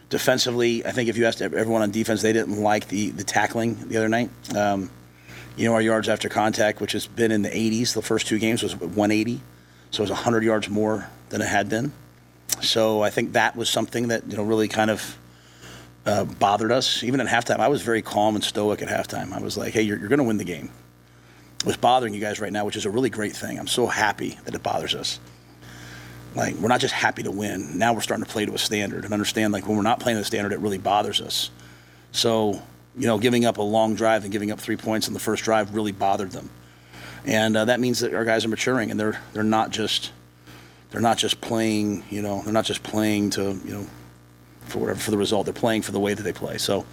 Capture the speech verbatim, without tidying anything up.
Defensively, I think if you asked everyone on defense, they didn't like the, the tackling the other night. Um, you know, our yards after contact, which has been in the eighties, the first two games was one eighty. So it was one hundred yards more than it had been. So I think that was something that, you know, really kind of uh, bothered us. Even at halftime, I was very calm and stoic at halftime. I was like, hey, you're, you're going to win the game. What's bothering you guys right now, which is a really great thing. I'm so happy that it bothers us. Like, we're not just happy to win. Now we're starting to play to a standard and understand, like, when we're not playing to the standard, it really bothers us. So, you know, giving up a long drive and giving up three points on the first drive really bothered them. And uh, that means that our guys are maturing, and they're they're not just they're not just playing, you know, they're not just playing to, you know, for whatever, for the result. They're playing for the way that they play. So